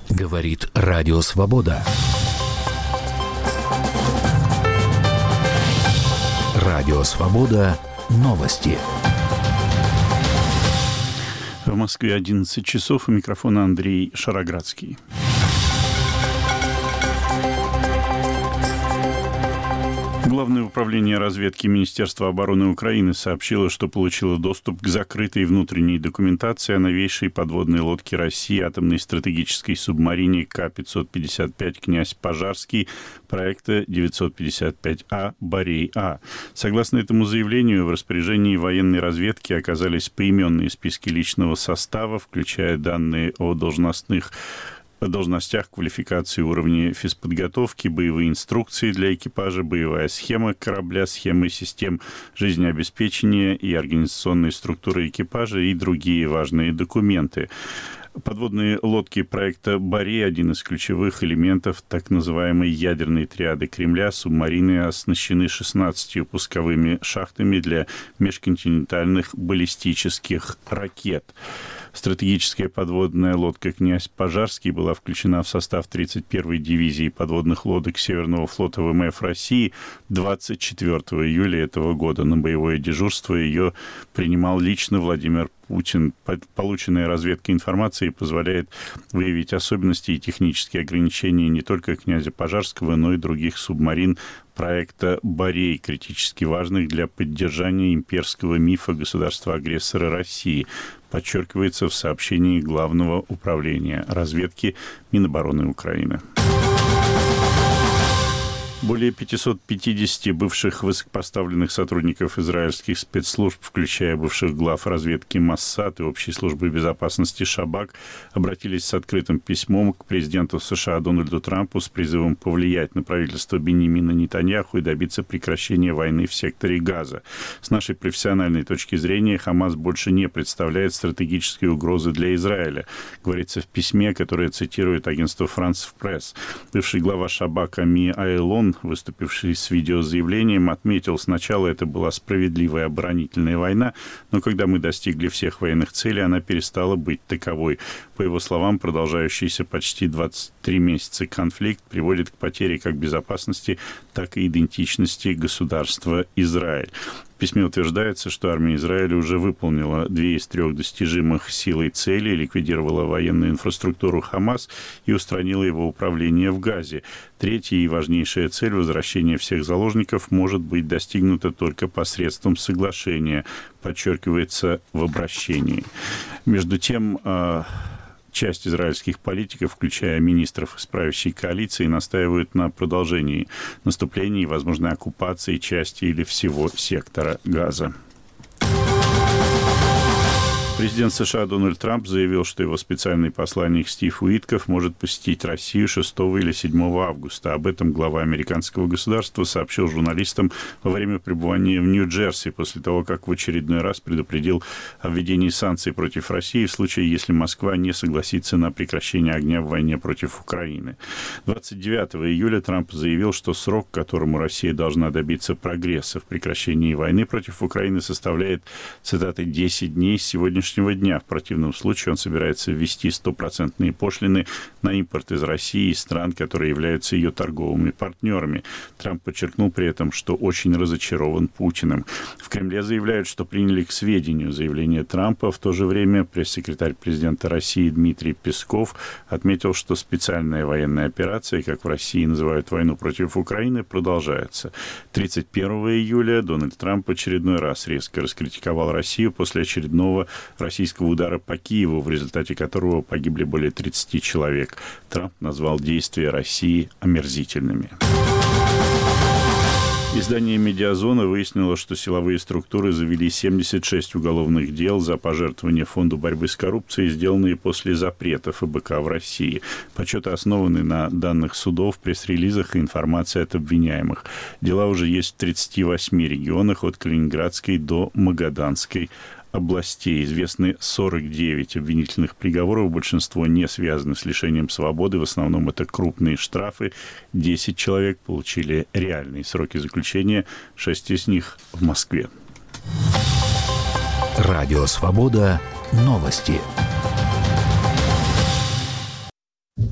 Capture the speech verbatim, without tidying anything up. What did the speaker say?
Говорит Радио Свобода. Радио Свобода. Новости. В Москве одиннадцать часов. У микрофона Андрей Шароградский. Главное управление разведки Министерства обороны Украины сообщило, что получило доступ к закрытой внутренней документации о новейшей подводной лодке России, атомной стратегической субмарине К пятьсот пятьдесят пять «Князь Пожарский» проекта девятьсот пятьдесят пять А «Борей-А». Согласно этому заявлению, в распоряжении военной разведки оказались поименные списки личного состава, включая данные о должностных о должностях, квалификации, уровне физподготовки, боевые инструкции для экипажа, боевая схема корабля, схемы систем жизнеобеспечения и организационной структуры экипажа и другие важные документы. Подводные лодки проекта «Борей» — один из ключевых элементов так называемой ядерной триады Кремля. Субмарины оснащены шестнадцатью пусковыми шахтами для межконтинентальных баллистических ракет. Стратегическая подводная лодка «Князь Пожарский» была включена в состав тридцать первой дивизии подводных лодок Северного флота ВМФ России двадцать четвёртого июля этого года. На боевое дежурство ее принимал лично Владимир Путин. Полученная разведкой информация позволяет выявить особенности и технические ограничения не только «Князя Пожарского», но и других субмарин проекта «Борей», критически важных для поддержания имперского мифа государства-агрессора России, подчеркивается в сообщении Главного управления разведки Минобороны Украины. Более пятьсот пятьдесят бывших высокопоставленных сотрудников израильских спецслужб, включая бывших глав разведки Моссад и Общей службы безопасности Шабак, обратились с открытым письмом к президенту США Дональду Трампу с призывом повлиять на правительство Биньямина Нетаньяху и добиться прекращения войны в секторе Газа. С нашей профессиональной точки зрения, Хамас больше не представляет стратегической угрозы для Израиля, говорится в письме, которое цитирует агентство France Press. Бывший глава Шабака Ми Айлон, выступивший с видеозаявлением, отметил: сначала это была справедливая оборонительная война, но когда мы достигли всех военных целей, она перестала быть таковой. По его словам, продолжающийся почти двадцать три месяца конфликт приводит к потере как безопасности, так и идентичности государства Израиль. В письме утверждается, что армия Израиля уже выполнила две из трех достижимых силой целей, ликвидировала военную инфраструктуру Хамас и устранила его управление в Газе. Третья и важнейшая цель — возвращения всех заложников — может быть достигнута только посредством соглашения, подчеркивается в обращении. Между тем, часть израильских политиков, включая министров из правящей коалиции, настаивают на продолжении наступления и возможной оккупации части или всего сектора Газа. Президент США Дональд Трамп заявил, что его специальный посланник Стив Уитков может посетить Россию шестого или седьмого августа. Об этом глава американского государства сообщил журналистам во время пребывания в Нью-Джерси, после того, как в очередной раз предупредил о введении санкций против России в случае, если Москва не согласится на прекращение огня в войне против Украины. двадцать девятого июля Трамп заявил, что срок, к которому Россия должна добиться прогресса в прекращении войны против Украины, составляет, цитата, десять дней с сегодняшнего дня. В противном случае он собирается ввести стопроцентные пошлины на импорт из России и стран, которые являются ее торговыми партнерами. Трамп подчеркнул при этом, что очень разочарован Путиным. В Кремле заявляют, что приняли к сведению заявление Трампа. В то же время пресс-секретарь президента России Дмитрий Песков отметил, что специальная военная операция, как в России называют войну против Украины, продолжается. тридцать первого июля Дональд Трамп в очередной раз резко раскритиковал Россию после очередного российского удара по Киеву, в результате которого погибли более тридцати человек. Трамп назвал действия России омерзительными. Издание «Медиазона» выяснило, что силовые структуры завели семьдесят шесть уголовных дел за пожертвования Фонду борьбы с коррупцией, сделанные после запрета эф бэ ка в России. Подсчеты основаны на данных судов, пресс-релизах и информации от обвиняемых. Дела уже есть в тридцати восьми регионах, от Калининградской до Магаданской областей. Известны сорок девять обвинительных приговоров, большинство не связаны с лишением свободы, в основном это крупные штрафы. десять человек получили реальные сроки заключения, шесть из них в Москве. Радио «Свобода». Новости.